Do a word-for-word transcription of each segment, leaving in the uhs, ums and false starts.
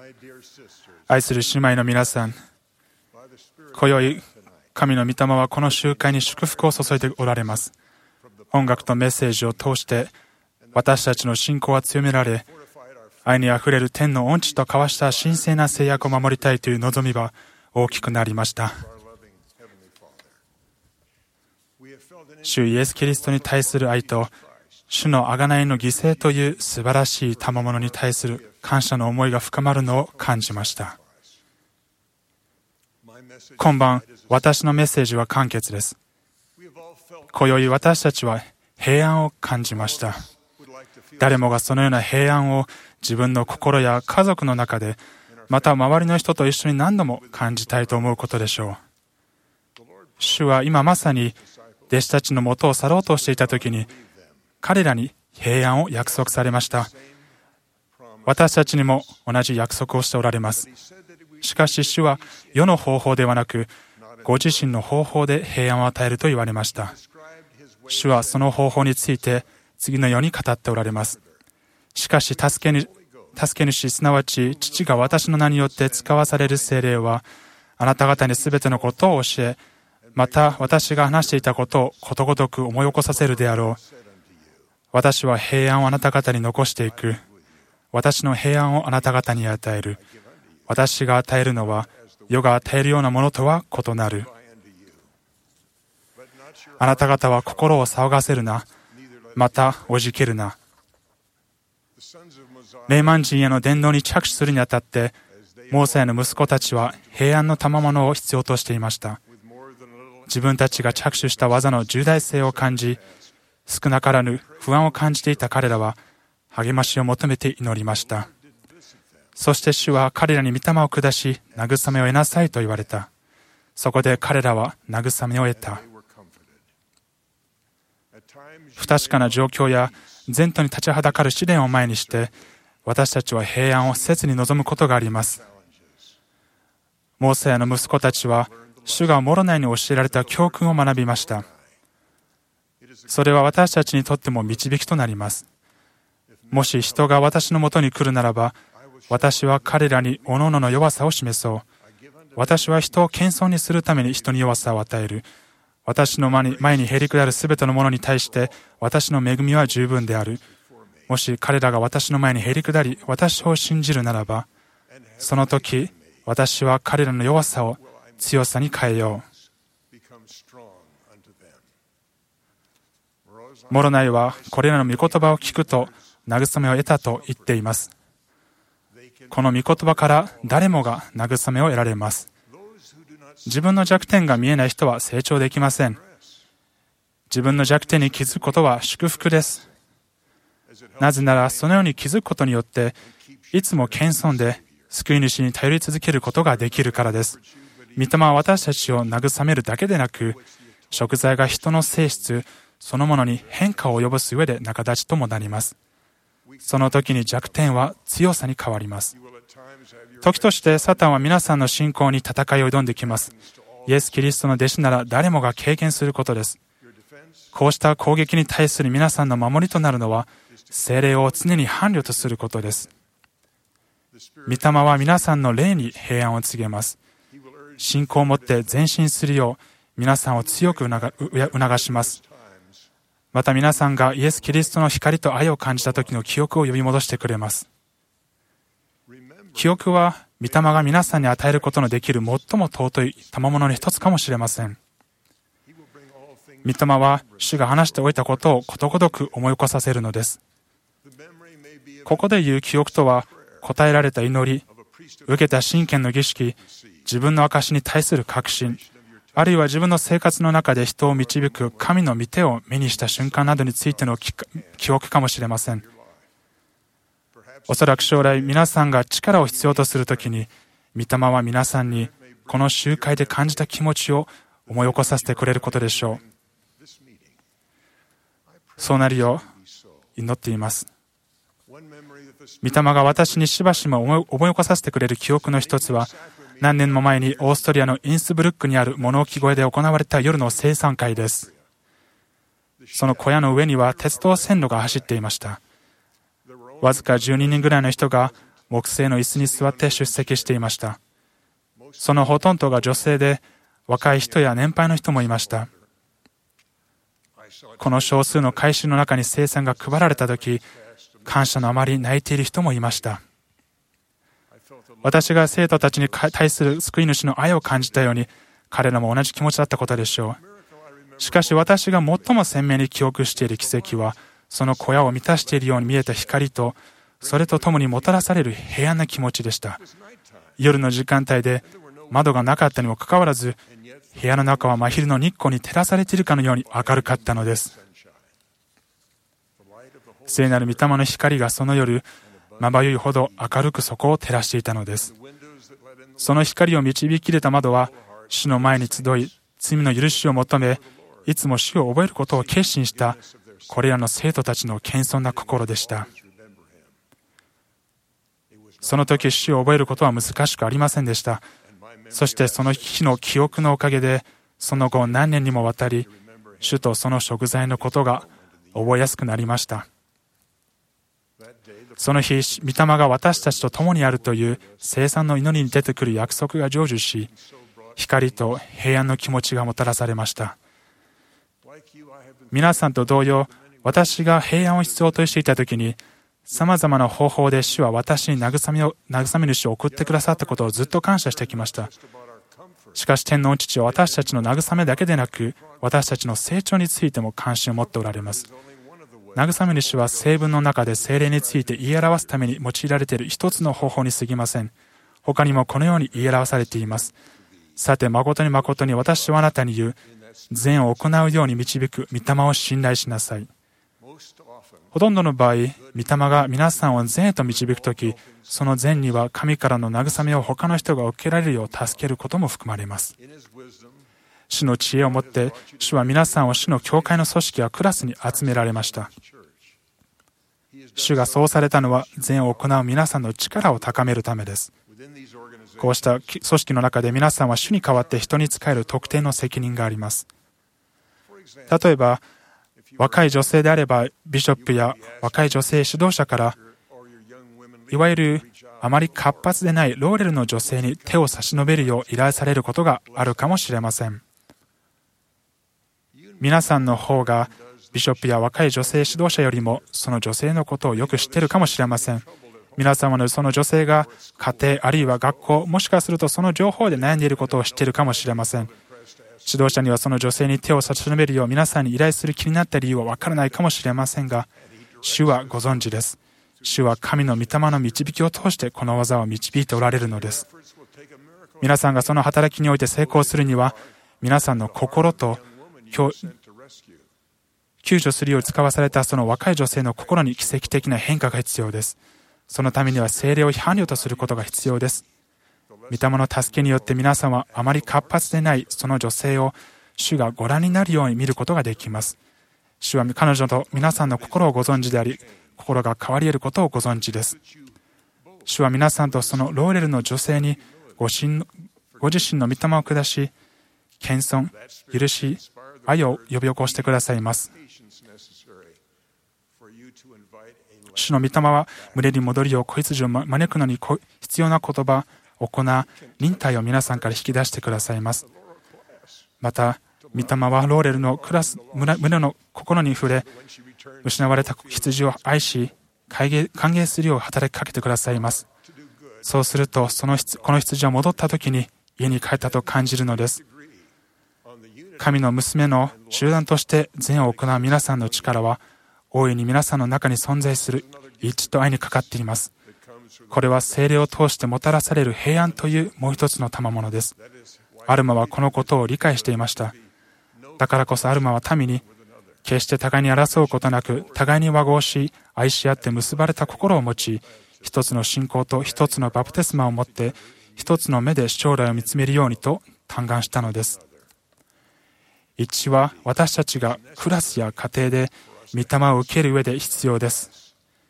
愛する姉妹の皆さん、今宵、神の御霊はこの集会に祝福を注いでおられます。音楽とメッセージを通して、私たちの信仰は強められ、愛にあふれる天の恩地と交わした神聖な誓約を守りたいという望みは大きくなりました。主イエス・キリストに対する愛と、主の贖いの犠牲という素晴らしい賜物に対する感謝の思いが深まるのを感じました。今晩、私のメッセージは簡潔です。今宵私たちは平安を感じました。誰もがそのような平安を自分の心や家族の中で、また周りの人と一緒に何度も感じたいと思うことでしょう。主は今まさに弟子たちのもとを去ろうとしていたときに、彼らに平安を約束されました。私たちにも同じ約束をしておられます。しかし主は世の方法ではなく、ご自身の方法で平安を与えると言われました。主はその方法について次のように語っておられます。しかし助け主、助け主すなわち父が私の名によって使わされる聖霊は、あなた方にすべてのことを教え、また私が話していたことをことごとく思い起こさせるであろう。私は平安をあなた方に残していく。私の平安をあなた方に与える。私が与えるのは、世が与えるようなものとは異なる。あなた方は心を騒がせるな。また、おじけるな。レーマン人への伝道に着手するにあたって、モーセの息子たちは平安の賜物を必要としていました。自分たちが着手した技の重大性を感じ、少なからぬ不安を感じていた彼らは、励ましを求めて祈りました。そして主は彼らに御霊を下し、慰めを得なさいと言われた。そこで彼らは慰めを得た。不確かな状況や前途に立ちはだかる試練を前にして、私たちは平安を切に望むことがあります。モーセの息子たちは、主がモロナイに教えられた教訓を学びました。それは私たちにとっても導きとなります。もし人が私のもとに来るならば、私は彼らに各々の弱さを示そう。私は人を謙遜にするために人に弱さを与える。私の前にへりくだるすべてのものに対して、私の恵みは十分である。もし彼らが私の前にへりくだり、私を信じるならば、その時、私は彼らの弱さを強さに変えよう。モロナイはこれらの御言葉を聞くと慰めを得たと言っています。この御言葉から誰もが慰めを得られます。自分の弱点が見えない人は成長できません。自分の弱点に気づくことは祝福です。なぜならそのように気づくことによって、いつも謙遜で救い主に頼り続けることができるからです。御霊は私たちを慰めるだけでなく、贖罪が人の性質そのものに変化を及ぼす上で仲立ちともなります。その時に弱点は強さに変わります。時としてサタンは皆さんの信仰に戦いを挑んできます。イエス・キリストの弟子なら誰もが経験することです。こうした攻撃に対する皆さんの守りとなるのは、聖霊を常に伴侶とすることです。御霊は皆さんの霊に平安を告げます。信仰を持って前進するよう皆さんを強く促します。また皆さんがイエス・キリストの光と愛を感じた時の記憶を呼び戻してくれます。記憶は御霊が皆さんに与えることのできる最も尊い賜物の一つかもしれません。御霊は主が話しておいたことをことごとく思い起こさせるのです。ここで言う記憶とは、答えられた祈り、受けた信献の儀式、自分の証に対する確信、あるいは自分の生活の中で人を導く神の御手を目にした瞬間などについての記憶かもしれません。おそらく将来皆さんが力を必要とするときに、御霊は皆さんにこの集会で感じた気持ちを思い起こさせてくれることでしょう。そうなるよう祈っています。御霊が私にしばしば思い起こさせてくれる記憶の一つは、何年も前にオーストリアのインスブルックにある物置小屋で行われた夜の聖餐会です。その小屋の上には鉄道線路が走っていました。わずかじゅうににんぐらいの人が木製の椅子に座って出席していました。そのほとんどが女性で、若い人や年配の人もいました。この少数の回収の中に聖餐が配られたとき、感謝のあまり泣いている人もいました。私が生徒たちに対する救い主の愛を感じたように、彼らも同じ気持ちだったことでしょう。しかし私が最も鮮明に記憶している奇跡は、その小屋を満たしているように見えた光と、それとともにもたらされる平安な気持ちでした。夜の時間帯で窓がなかったにもかかわらず、部屋の中は真昼の日光に照らされているかのように明るかったのです。聖なる御霊の光がその夜、まばゆいほど明るくそこを照らしていたのです。その光を導き入れた窓は、主の前に集い、罪の許しを求め、いつも主を覚えることを決心した、これらの生徒たちの謙遜な心でした。その時、主を覚えることは難しくありませんでした。そしてその日の記憶のおかげで、その後何年にもわたり、主とその食材のことが覚えやすくなりました。その日、御霊が私たちと共にあるという聖餐の祈りに出てくる約束が成就し、光と平安の気持ちがもたらされました。皆さんと同様、私が平安を必要としていたときに、様々な方法で主は私に慰めを、慰め主を送ってくださったことをずっと感謝してきました。しかし天皇父は私たちの慰めだけでなく、私たちの成長についても関心を持っておられます。慰め主は聖文の中で聖霊について言い表すために用いられている一つの方法に過ぎません。他にもこのように言い表されています。さて、誠に誠に私はあなたに言う。善を行うように導く御霊を信頼しなさい。ほとんどの場合、御霊が皆さんを善へと導くとき、その善には神からの慰めを他の人が受けられるよう助けることも含まれます。主の知恵をもって、主は皆さんを主の教会の組織やクラスに集められました。主がそうされたのは、善を行う皆さんの力を高めるためです。こうした組織の中で皆さんは主に代わって人に仕える特定の責任があります。例えば、若い女性であれば、ビショップや若い女性指導者から、いわゆるあまり活発でないローレルの女性に手を差し伸べるよう依頼されることがあるかもしれません。皆さんの方がビショップや若い女性指導者よりもその女性のことをよく知っているかもしれません。皆様のその女性が家庭あるいは学校、もしかするとその情報で悩んでいることを知っているかもしれません。指導者にはその女性に手を差し伸べるよう皆さんに依頼する気になった理由は分からないかもしれませんが、主はご存知です。主は神の御霊の導きを通してこの技を導いておられるのです。皆さんがその働きにおいて成功するには、皆さんの心と救助するよう使わされたその若い女性の心に奇跡的な変化が必要です。そのためには聖霊を伴侶とすることが必要です。御霊の助けによって皆さんはあまり活発でないその女性を主がご覧になるように見ることができます。主は彼女と皆さんの心をご存知であり、心が変わり得ることをご存知です。主は皆さんとそのローレルの女性にご自身の御霊を下し、謙遜、許し、愛を呼び起こしてくださいます。主の御霊は群れに戻りを子羊を招くのに必要な言葉、行う忍耐を皆さんから引き出してくださいます。また、御霊はローレルのクラス胸の心に触れ、失われた羊を愛し、歓迎するよう働きかけてくださいます。そうすると、そのこの羊は戻った時に家に帰ったと感じるのです。神の娘の集団として善を行う皆さんの力は、大いに皆さんの中に存在する一致と愛にかかっています。これは聖霊を通してもたらされる平安というもう一つの賜物です。アルマはこのことを理解していました。だからこそアルマは民に、決して互いに争うことなく、互いに和合し、愛し合って結ばれた心を持ち、一つの信仰と一つのバプテスマを持って、一つの目で将来を見つめるようにと嘆願したのです。一致は私たちがクラスや家庭で御霊を受ける上で必要です。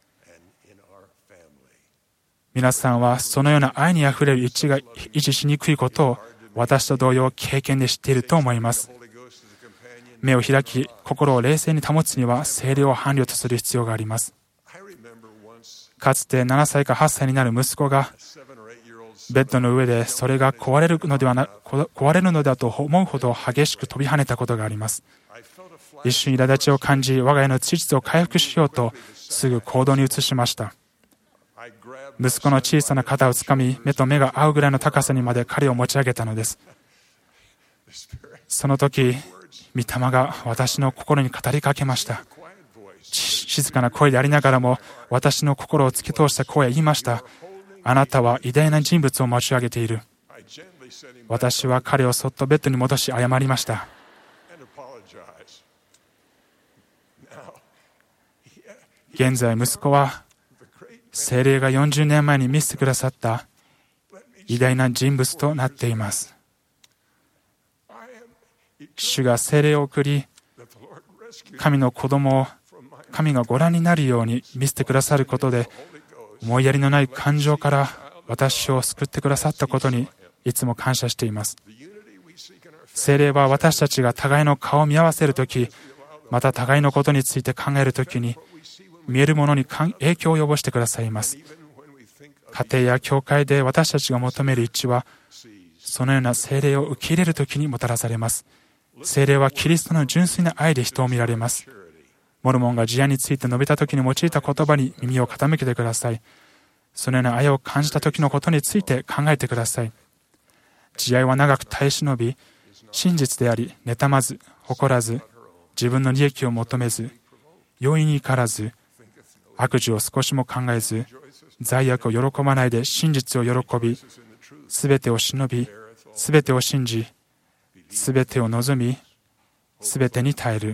皆さんはそのような愛にあふれる一致が維持しにくいことを私と同様経験で知っていると思います。目を開き、心を冷静に保つには聖霊を伴侶とする必要があります。 かつてななさいかはっさいになる息子がベッドの上でそれが壊れるのではな壊れるのだと思うほど激しく飛び跳ねたことがあります。一瞬苛立ちを感じ、我が家の秩序を回復しようとすぐ行動に移しました。息子の小さな肩をつかみ、目と目が合うぐらいの高さにまで彼を持ち上げたのです。その時、御霊が私の心に語りかけました。静かな声でありながらも、私の心を突き通した声は言いました。あなたは偉大な人物を持ち上げている。私は彼をそっとベッドに戻し謝りました。現在、息子は聖霊がよんじゅうねんまえに見せてくださった偉大な人物となっています。主が聖霊を送り、神の子供を神がご覧になるように見せてくださることで、思いやりのない感情から私を救ってくださったことにいつも感謝しています。聖霊は私たちが互いの顔を見合わせるとき、また互いのことについて考えるときに、見えるものに影響を及ぼしてくださいます。家庭や教会で私たちが求める一致は、そのような聖霊を受け入れるときにもたらされます。聖霊はキリストの純粋な愛で人を見られます。モルモンが慈愛について述べたときに用いた言葉に耳を傾けてください。そのような愛を感じたときのことについて考えてください。慈愛は長く耐え忍び、真実であり、妬まず、誇らず、自分の利益を求めず、容易に怒らず、悪事を少しも考えず、罪悪を喜ばないで真実を喜び、すべてを忍び、すべてを信じ、すべてを望み、すべてに耐える。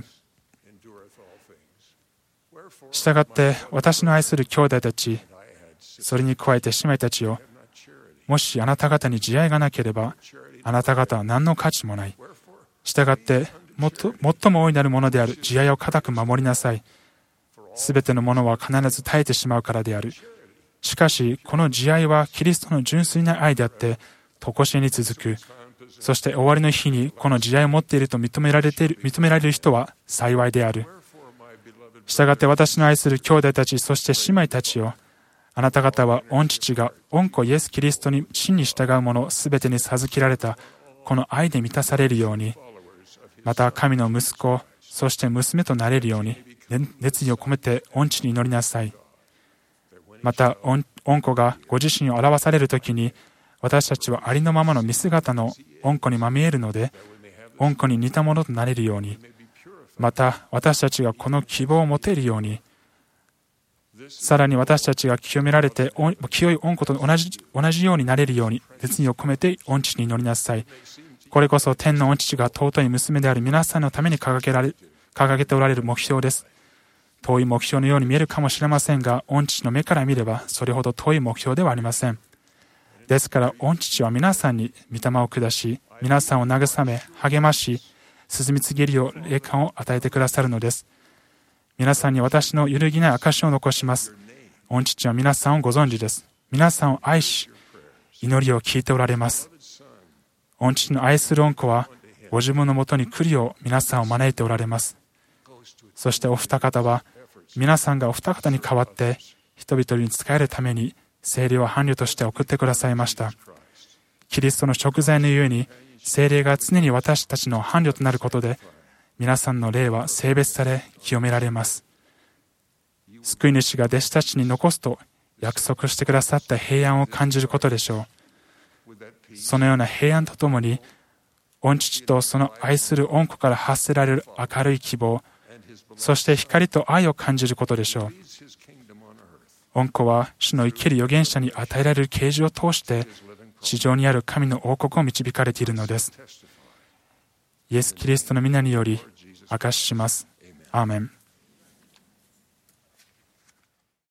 したがって私の愛する兄弟たち、それに加えて姉妹たちよ、もしあなた方に慈愛がなければ、あなた方は何の価値もない。したがってもっと最も大いなるものである慈愛を固く守りなさい。すべてのものは必ず耐えてしまうからである。しかしこの慈愛はキリストの純粋な愛であって、常しえに続く。そして終わりの日にこの慈愛を持っていると認められている、認められる人は幸いである。したがって私の愛する兄弟たち、そして姉妹たちよ、あなた方は御父が御子イエス・キリストに真に従う者すべてに授けられたこの愛で満たされるように、また神の息子、そして娘となれるように熱意を込めて御父に祈りなさい。また御子がご自身を表されるときに、私たちはありのままの見姿の御子にまみえるので、御子に似たものとなれるように、また私たちがこの希望を持てるように、さらに私たちが清められて清い御子と同じ、同じようになれるように熱意を込めて御父に祈りなさい。これこそ天の御父が尊い娘である皆さんのために掲げられ、掲げておられる目標です。遠い目標のように見えるかもしれませんが、御父の目から見ればそれほど遠い目標ではありません。ですから御父は皆さんに御霊を下し、皆さんを慰め励まし、進み告げるよう霊感を与えてくださるのです。皆さんに私の揺るぎない証を残します。御父は皆さんをご存知です。皆さんを愛し、祈りを聞いておられます。御父の愛する御子は、ご自分のもとに来るよう皆さんを招いておられます。そしてお二方は、皆さんがお二方に代わって、人々に仕えるために、聖霊を伴侶として送ってくださいました。キリストの贖罪のゆえに、聖霊が常に私たちの伴侶となることで、皆さんの霊は聖別され、清められます。救い主が弟子たちに残すと約束してくださった平安を感じることでしょう。そのような平安とともに、御父とその愛する御子から発せられる明るい希望、そして光と愛を感じることでしょう。御子は主の生きる預言者に与えられる啓示を通して、地上にある神の王国を導かれているのです。イエス・キリストの皆により証しします。アーメン。